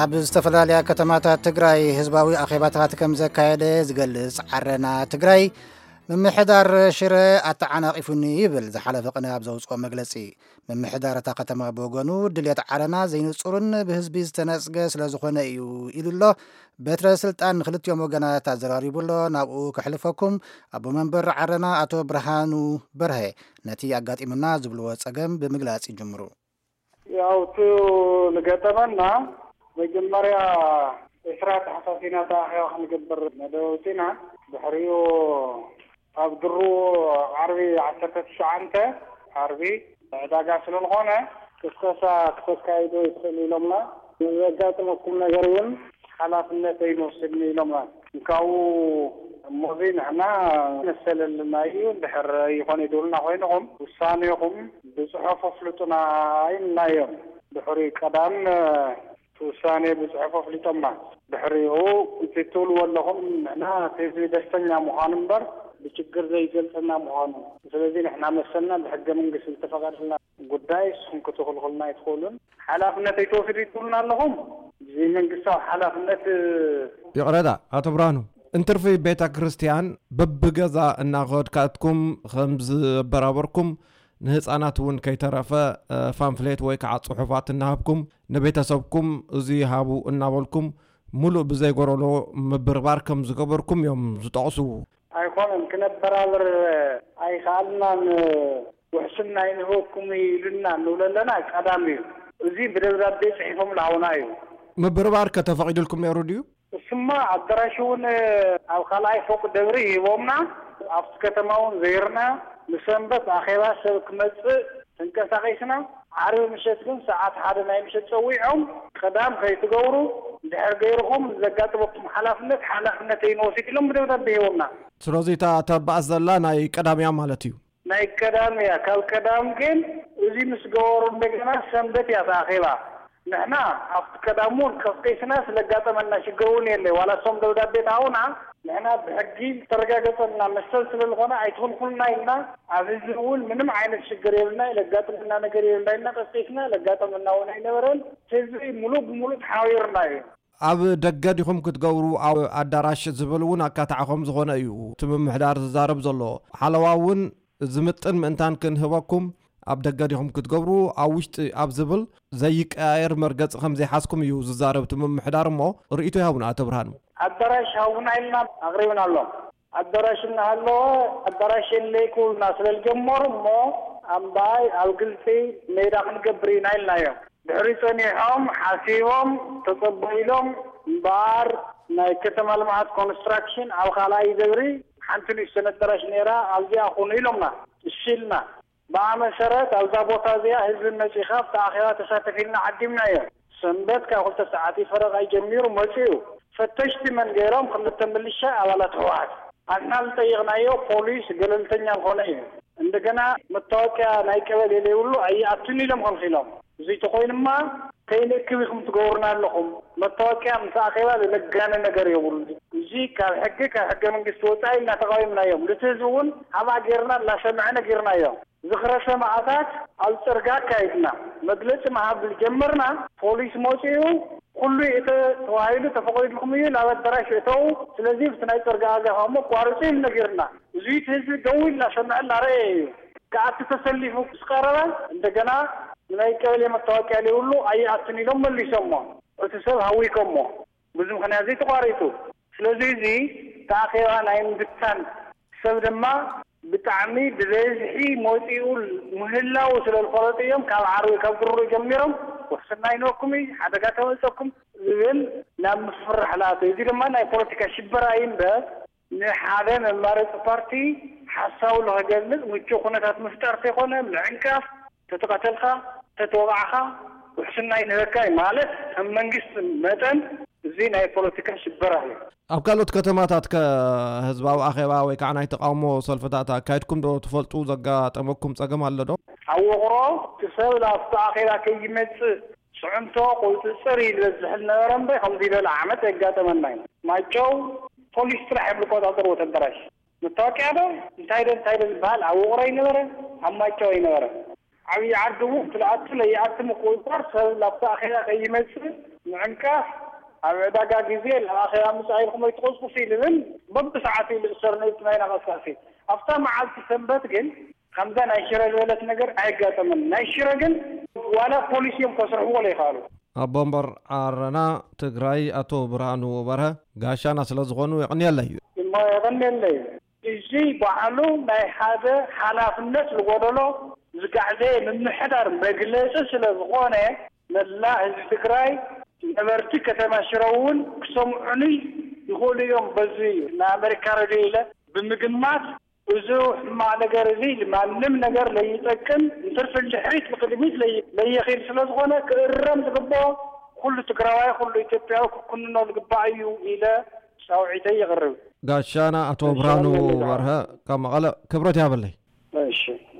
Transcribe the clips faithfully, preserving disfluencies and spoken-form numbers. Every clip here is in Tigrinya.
ኣብ ዝተፈላልያ ከተማታት ትግራይ ህዝባዊ ኣኼባታት ከም ዘካየደ ዝገልጽ ዓረና ትግራይ ምምሕዳር ሽረ ኣተዓናቂፉኒ ይብል ዝሓለፈ ቅነ ኣብ ዘውፅኦ መግለጺ ምምሕዳር እታ ከተማ ብወገኑ ድልየት ዓረና ዘይንጹርን ብህዝቢ ዝተነጽገ ስለ ዝኾነ እዩ ኢሉሎ በትረ ስልጣን ንክልቲኦም ወገናት ኣዘራሪቡሎ ናብኡ ክሕልፈኩም ኣቦ መንበር ዓረና ኣቶ ብርሃኑ በርሀ ነቲ ኣጋጢሙና ዝብልዎ ጸገም ብምግላጽ ይጅምሩ። ያው ቱ ንገጠመና መጀመሪያ እስራት ሓሳሲና ታኺያ ክንገብር ነደውቲና ብሕሪዮ ኣብ ድሩ ዓርቢ ዓሰርተ ትሽዓተ ዓርቢ ዕዳጋ ስለዝኾነ ክስከሳ ክተካይዶ ይኽእል ኢሎምና ዘጋጥመኩም ነገር እውን ሓላፍነት ኣይንወስድኒ ኢሎምና እንካው እሞዚ ንሕና መሰለልና እዩ እንድሕር ይኾነ ይደብሉና ኮይንኹም ውሳኔኹም ብፅሑፍ ኣፍልጡና ኢልናዮም ድሕሪ ቀዳም ውሳኔ ብፅሑፍ ኣፍሊጦምና ድሕሪኡ እንትትብልዎ ኣለኹም ንሕና ህዝቢ ደስተኛ ምዃኑ እምበር ብችግር ዘይገልጸና ምዃኑ ስለዚ ንሕና መሰልና ብሕገ መንግስቲ ዝተፈቐደልና ጉዳይ ንስኹም ክትኽልኽሉና ኣይትኽእሉን ሓላፍነት ኣይትወስዱ ትብሉና ኣለኹም እዚ መንግስታዊ ሓላፍነት ይቕረዳ ኣቶ ብርሃኑ እንትርፊ ቤተ ክርስቲያን በብገዛ እናኸድካትኩም ከምዝ በራበርኩም ንህፃናት እውን ከይተረፈ ፋምፍሌት ወይ ከዓ ጽሑፋት እናሃብኩም ንቤተሰብኩም እዚ ሃቡ እናበልኩም ሙሉእ ብዘይጎረሎ ምብርባር ከም ዝገበርኩም እዮም ዝጠቕሱ ኣይኮነን ክነበራብር ኣይከኣልናን ውሕስና ይንህበኩም ኢሉና ንብለለና ቀዳሚ እዩ እዚ ብደብዳቤ ጽሒፎም ላውና እዩ ምብርባር ከተፈቒድልኩም ነይሩ ድዩ እስማ ኣዳራሽ እውን ኣብ ካልኣይ ፎቅ ደብሪ ሂቦምና ኣብቲ ከተማ እውን ዘይርና ንሰንበት ኣኼባ ሰብ ክመጽእ ተንቀሳቒስና ዓርቢ ምሸት ግን ሰዓት ሓደ ናይ ምሸት ፀዊዖም ቀዳም ከይትገብሩ ድሕር ገይርኹም ዘጋጥመኩም ሓላፍነት ሓላፍነት ኣይንወስድ ኢሎም ብደብዳቤ ሂቦምና ስለዚ እታ ተባእስ ዘላ ናይ ቀዳምያ ማለት እዩ ናይ ቀዳምያ ካብ ቀዳም ግን እዚ ምስ ገበሩ እንደገና ሰንበት እያ ኣኼባ ንሕና ኣብቲ ቀዳሙን ከፍቀይስና ስለጋጠመና ሽግር እውን የለ ዋላ ሶም ደብዳቤ ታውና ንሕና ብሕጊ ተረጋገፀና መሰል ስለዝኾነ ኣይትኽልኩልና ኢልና ኣብ ህዝቢ እውን ምንም ዓይነት ሽግር የብልና ለጋጥመና ነገር የብልና ኢልና ቀስቀይስና ለጋጠመና እውን ኣይነበረን ህዝቢ ሙሉእ ብሙሉእ ተሓቢርና እዩ ኣብ ደገ ዲኹም ክትገብሩ ኣብ ኣዳራሽ ዝብል እውን ኣካታዕኹም ዝኾነ እዩ እቲ ምምሕዳር ዝዛረብ ዘሎ ሓለዋ እውን ዝምጥን ምእንታን ክንህበኩም ኣብ ደገ ዲኹም ክትገብሩ ኣብ ውሽጢ ኣብ ዝብል ዘይቀያየር መርገጽ ከም ዘይሓስኩም እዩ ዝዛረብ እቲ ምምሕዳር እሞ ርእይቶ ይሃቡና ኣቶ ብርሃኑ ኣዳራሽ ሃቡና ኢልና ኣቕሪብና ኣሎ ኣዳራሽ እናሃለወ ኣዳራሽ የለይኩልና ስለዝጀመሩ እሞ ኣምባይ ኣብ ግልፂ ሜዳ ክንገብር ኢና ኢልናዮም ድሕሪ ፀኒሖም ሓሲቦም ተፀበኢሎም እምበር ናይ ከተማ ልምዓት ኮንስትራክሽን ኣብ ካልኣይ ደብሪ ሓንቲ ንእሽተን ኣዳራሽ ነይራ ኣብዚኣ ኹኑ ኢሎምና እሺ ኢልና ብኣ መሰረት ኣብዛ ቦታ እዚኣ ህዝቢ መፂኻ ኣብቲ ኣኼባ ተሳተፊልና ዓዲምና እዮም ሰንበት ካብ ክልተ ሰዓት ፈረቓ ጀሚሩ መፂኡ ፈተሽቲ መን ገይሮም ክልተ ምልሻ ኣባላት ህወሓት ኣንና ዝጠይቕናዮ ፖሊስ ገለልተኛ ዝኾነ እዩ እንደገና መታወቂያ ናይ ቀበሌ የብሉ ኣይኣቱን ኢሎም ከልኺሎም እዚ ተኮይንማ ከይንእክብ ኢኹም ትገብሩና ኣለኹም መታወቂያ ምስ ኣኼባ ዝለጋነ ነገር የብሉ እዚ ካብ ሕጊ ካብ ሕገ መንግስቲ ወፃኢ እናተቃዊምናዮም እቲ ህዝቢ እውን ሃብኣ ጌርና እናሰምዐነ ጌርናዮም ዝኽረ ሰማዕታት ኣብ ፅርጋ ካይድና መግለፂ መሃብ ጀመርና ፖሊስ መፂኡ ኩሉ እቲ ተዋሂሉ ተፈቒድልኩም እዩ ናብ ኣዳራሽ እተው ስለዚ ብቲ ናይ ፅርጋ ኣጋፋሞ ቋርፂ ኢልና ጌርና እዚ ህዝቢ ደው ኢልና ሰምዐና ረአየ እዩ ከኣቲ ተሰሊፉ ዝቀረበ እንደገና ናይ ቀበሌ መታወቂያ ዘይብሉ ኣይኣቱን ኢሎም መሊሶሞ እቲ ሰብ ሃዊኮሞ ብዙ ምክንያት ዘይተቋሪጡ ስለዚ እዚ ተኣኼባ ናይ ምብታን ሰብ ድማ ብጣዕሚ ብበዝሒ መፂኡ ምህላው ስለዝፈለጡ እዮም ካብ ዓርቢ ካብ ድሩ ጀሚሮም ወሰና ይነኩም ሓደጋ ተመፀኩም ዝብል ናብ ምፍርሕ ላተ እዚ ድማ ናይ ፖለቲካ ሽበራ እምበር ንሓደ መማረፂ ፓርቲ ሓሳቡ ንክገልጽ ምቹው ኩነታት ምፍጣር ዘይኮነ ምዕንቃፍ ተተቀተልካ ተተወቃዕካ ውሕስና ይንህበካ ማለት ከም መንግስቲ መጠን እዚ ናይ ፖለቲካ ሽበራ እዩ ኣብ ካልኦት ከተማታት ከህዝባዊ ኣኼባ ወይ ከዓ ናይ ተቃውሞ ሰልፍታት ኣካይድኩም ዶ ትፈልጡ ዘጋጠመኩም ፀገም ኣሎ ዶ ኣብ ውቕሮ ሰብ ላፍቲ ኣኼባ ከይመፅእ ስዑምቶ ቁፅፅር ይበዝሕ ነበረ እምበር ከምዚ ዝበለ ዓመት የጋጠመና እዩ ማይጨው ፖሊስ ጥራሕ ይቆጣጠር ወተደራሽ መታወቂያ ዶ እንታይ ዶ እንታይ ዶ ዝበሃል ኣብ ውቕሮ ይነበረ ኣብ ማይጨው ይነበረ ዓብይ ዓርዱ ትልኣት ለይኣት ምቁጥር ሰብ ላፍቲ ኣኼባ ከይመፅእ ንዕንካ ኣብ ዕዳጋ ግዜ ለኣኸያ ምሳይልኩም ይትቆስቁ ሲልብን በብሰዓት ልእሰርነይት ናይና ቀስቃሲ ኣብታ መዓልቲ ሰንበት ግን ከምዛ ናይ ሽረ ዝበለት ነገር ኣይጋጠምን ናይ ሽረ ግን ዋላ ፖሊስ እዮም ከስርሕዎ ይኻሉ ኣቦምበር ዓረና ትግራይ አቶ ብርሃኑ በርሀ ጋሻና ስለ ዝኾኑ ይቕንየለ እዩ እሞ ይቕንየለ እዩ እዚ ባዕሉ ናይ ሓደ ሓላፍነት ዝጎደሎ ዝጋዕዘ ምምሕዳር መግለፂ ስለ ዝኾነ መላ ህዝቢ ትግራይ ነበርቲ ከተማ ሽረ እውን ክሰምዑኒ ይኽእሉ እዮም በዚ ንኣሜሪካ ሬድዮ ኢለ ብምግማት እዚ ሕማቅ ነገር እዚ ማንም ነገር ለይጠቅም እንትርፍ ልሕሪት ብቅድሚት ለየኺል ስለ ዝኾነ ክእረም ዝግብኦ ኩሉ ትግራዋይ ኩሉ ኢትዮጵያዊ ክኩንኖ ዝግባእ እዩ ኢለ ሳውዒተይ ይቕርብ ጋሻና አቶ ብርሃኑ በርሀ ካብ መቐለ ክብረት ያበለይ እሺ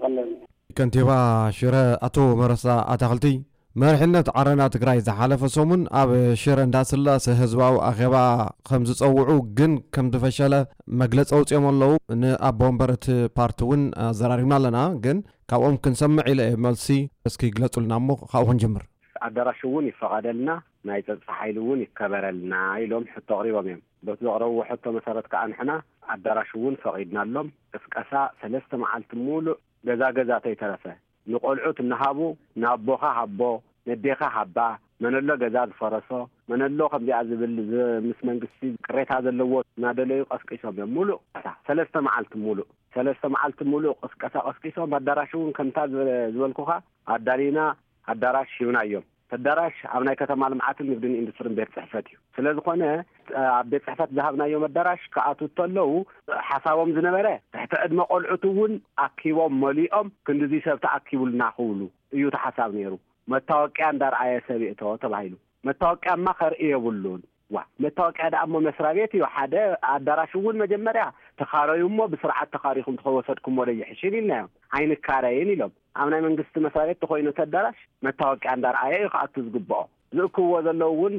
ከንቲባ ሽረ አቶ መረሳ ኣታኽልቲ መርሕነት ዓረና ትግራይ ዝሓለፈ ሰሙን ኣብ ሽረ እንዳስላሰ ህዝባዊ ኣኼባ ከም ዝፀውዑ ግን ከም ዝፈሸለ መግለፂ ኣውፅኦም ኣለዉ ንኣቦ ወንበር እቲ ፓርቲ እውን ኣዘራሪብና ኣለና ግን ካብኦም ክንሰምዕ ኢለ መልሲ እስኪ ግለጹልና እሞ ካብኡ ክንጅምር ኣዳራሽ እውን ይፈቐደልና ናይ ፀጥታ ሓይሊ እውን ይከበረልና ኢሎም ሕቶ ኣቕሪቦም እዮም በቲ ዘቕረብዎ ሕቶ መሰረት ከዓ ንሕና ኣዳራሽ እውን ፈቒድና ኣሎም ቅስቀሳ ሰለስተ መዓልቲ ሙሉእ ገዛ ገዛ ተይተረፈ ንቆልዑት እናሃቡ ናቦኻ ሃቦ ነዴኻ ሃባ መነሎ ገዛ ዝፈረሶ መነሎ ከምዚኣ ዝብል ምስ መንግስቲ ቅሬታ ዘለዎ ናደለዩ ቀስቂሶም እዮም ሙሉእ ሰለስተ መዓልቲ ሙሉእ ሰለስተ መዓልቲ ሙሉእ ቅስቀሳ ቀስቂሶም ኣዳራሽ እውን ከምታ ዝበልኩኻ ኣዳሊና ኣዳራሽ ሂብና እዮም ኣዳራሽ ኣብ ናይ ከተማ ልምዓትን ንግድን ኢንዱስትሪን ቤት ፅሕፈት እዩ ስለ ዝኾነ ኣብ ቤት ፅሕፈት ዝሃብናዮም ኣዳራሽ ከኣቱ ተለዉ ሓሳቦም ዝነበረ ትሕቲ ዕድመ ቆልዑት እውን ኣኪቦም መሊኦም ክንዲዚ ሰብ ተኣኪቡልና ክብሉ እዩ ተሓሳብ ነይሩ መታወቂያ እንዳርኣየ ሰብ እቶ ተባሂሉ መታወቂያማ ከርኢ የብሉን ዋ መታወቂያ ዳ እሞ መስሪያ ቤት እዩ ሓደ ኣዳራሽ እውን መጀመርያ ተኻረዩ እሞ ብስርዓት ተኻሪኹም ተወሰድኩም ወደ ይሕሽን ኢልናዮም ኣይንካረይን ኢሎም ኣብ ናይ መንግስቲ መስሪያ ቤት ተኮይኑ ተዳራሽ መታወቂያ እንዳርኣየ እዩ ከኣቱ ዝግብኦ ዝእክብዎ ዘለዉ እውን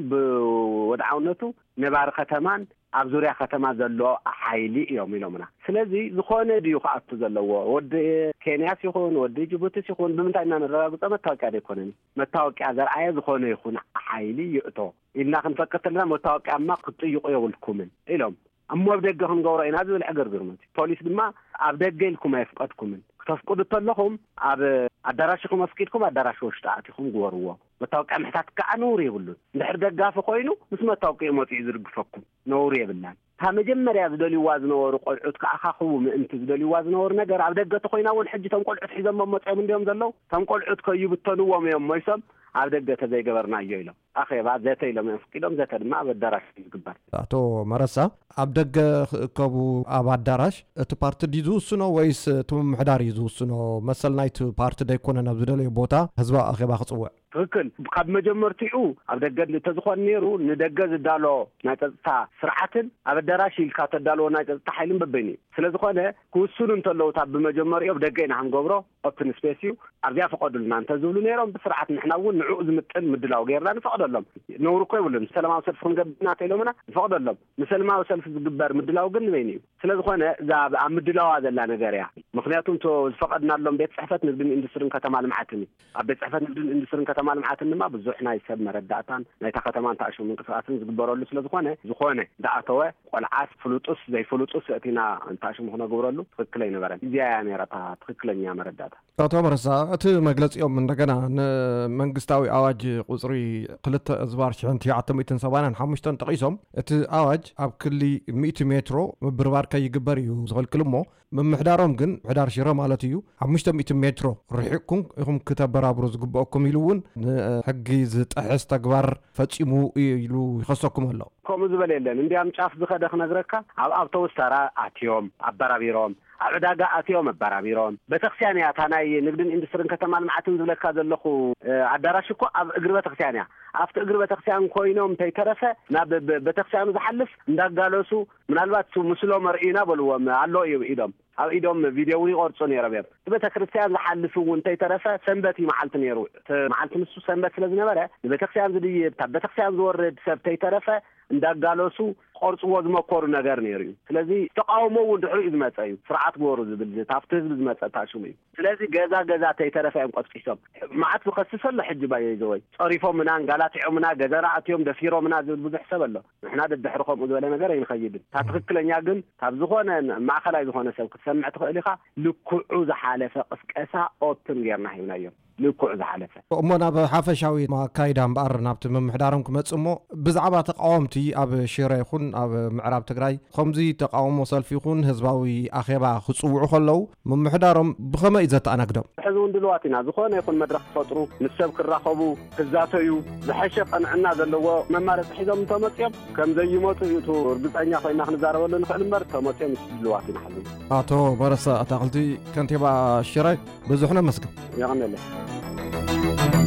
ብወድዓውነቱ ነባሪ ከተማን ኣብ ዙርያ ከተማ ዘሎ ሓይሊ እዮም ኢሎምና ስለዚ ዝኾነ ድዩ ከኣቱ ዘለዎ ወዲ ኬንያስ ይኹን ወዲ ጅቡቲስ ይኹን ብምንታይ ኢና ንረጋግፆ መታወቂያ ዘይኮነኒ መታወቂያ ዘርኣየ ዝኾነ ይኹን ሓይሊ ይእቶ ኢልና ክንፈቅድ ከለና መታወቂያማ ክትጥይቁ የብልኩምን ኢሎም እሞ ኣብ ደገ ክንገብሮ ኢና ዝብል ዕግር ግርመት ፖሊስ ድማ ኣብ ደገ ኢልኩም ኣይፍቀድኩምን ተፍቅዱ ተለኹም ኣብ ኣዳራሽኩም ኣፍቂድኩም ኣዳራሽ ውሽጢ ኣቲኹም ግበርዎ መታወቂያ ምሕታት ከዓ ነውር የብሉን እንድሕር ደጋፊ ኮይኑ ምስ መታወቂያ መፂኡ ዝርግፈኩም ነውር የብላን تا مجمّر يزدل يوازن ورقل عد كأخاخو من تزدل يوازن ورنجر عبد الجت خوينا والحج تنقل عد حزام ما تعمل اليوم زلوا تنقل عد كيوب التنوع ميوم ما يسم عبد الجت زي جبرنا يجيله أخي بعد ذاته لما يفكرهم ذاته ما بدرش يقبل. أتو مرسا عبد الج كابو أبعد درش تبارت ديزو سنو ويس توم حدار يزو سنو مثل نايت بارت ده يكون أنا بدل يبوتا هزوا أخي باخذ أول. فكن قد مجمرتيو عبد الجد لتزخون نيرو ندجز دالو نايتتا سرعتن عبد الدراشي الكات دالو نايتتا حيلم ببني سلازخونه كوسون انتلو تاب بمجمريو بدجينا هنقبره أوبن سبيسيو عبديا فقد لنا انتزولو نيرو بسرعة نحنا ون نعوز متن مدلاو غيرنا نفقد لهم نوركوي ولا مسلما وسلف نقبنا تيلومنا نفقد لهم مسلما وسلف الجبار مدلاو قن بيني سلازخونه ذا مدلاو هذا لا نجاريا مخنياتهم تو فقدنا لهم بيت صحفة نقدر إندسترين كتمال معتني بيت صحفة نقدر إندسترين كتمال معتني ما بزحنا يسب مرداتان نيتا كتمان تعشوا من قصاتن زقبروا له سلازخونه زخونه دعتوه والعاس فلوتوس زي فلوتوس أتينا تعشوا مخنا جبروا له تكلين برا زي يعني رتا تكلين يا مرداتا تعتبر ساعة مجلس يوم من رجعنا منقستاوي أواج قصري قلت أزبار شنتي عتميتن سبانا حمشتن تقيسهم ات أواج أب كل مئة مترو بربار كي جبريو زغل كلمه من محدارهم جن محدار شراء مالتيو حمشتن مئة مترو رحكم هم كتاب برابروز جبأكم يلون حقي زت أحس تكبر فتشمو يلو يخصكم الله كم زبالين عندي أم شاف بخدخ نجركا أب أب توسترا أتيوم أب برابيرهم عداقة أتيوم برابيرون بتخسيانيا تاناي نقدر إندسترين كتمان معتن ذلك هذا اللخو عداراشكو أقرب تخسيانيا أفت أقرب تخسيان كوينهم تيترفة ناب بتخسيان زحلف ندق قالوسو من الوقت مسلو مرئينا بلوهم علو إيدهم أو إيدهم فيديوي أورسوني ربيب بتخسيان زحلفو وانتي ترفة سنبتي محلت نيرو محلت نسو سنبت لازم نبرة بتخسيان زدي بتخسيان زور سبتي ترفة ندق قالوسو قرصوا زمكروا نجار نيريو سلازي تقاوموا وندحروا إذا ما تأيو سرعة بورز بال تفتز بزما تاشومي سلازي جزا جزا تيترفع مقص حساب ما عاد بخصص له حج باي زوي صريفوا منان قالات عمنا جزرات يوم دفيروا منا زود بزح سبب له إحنا الدحرقهم ولا نجار ينخيد تتفكر لنا جن تبزخون مع خلاص زخون سوق سمعت خليخا لكعوز حالفة قسقسا أوتن غيرنا هنا يوم لكعوز حالفة أمنا بحافشاوي ما كايدان بقر نابت من محدارهم كمتسمو بزعبة تقاومتي أب شيرة يخون أب معراب تجري خمزي تقاوم وصل في خون هزباوي أخيبا خصوع خلو من محدارهم بخما إذا تأنقدم حزون دلوقتي زخون يكون مدرك فطرو نسب كراخبو كزاتيو بحشق أن عنا ذلوا ممارس حزام تمتيم كم زي موت يتو ربط أنيا خلينا نزار ولا نخل مر تمتيم دلوقتي نحن أتو برس أتقلتي كنتي با شيرة بزحنا مسك يا غنى له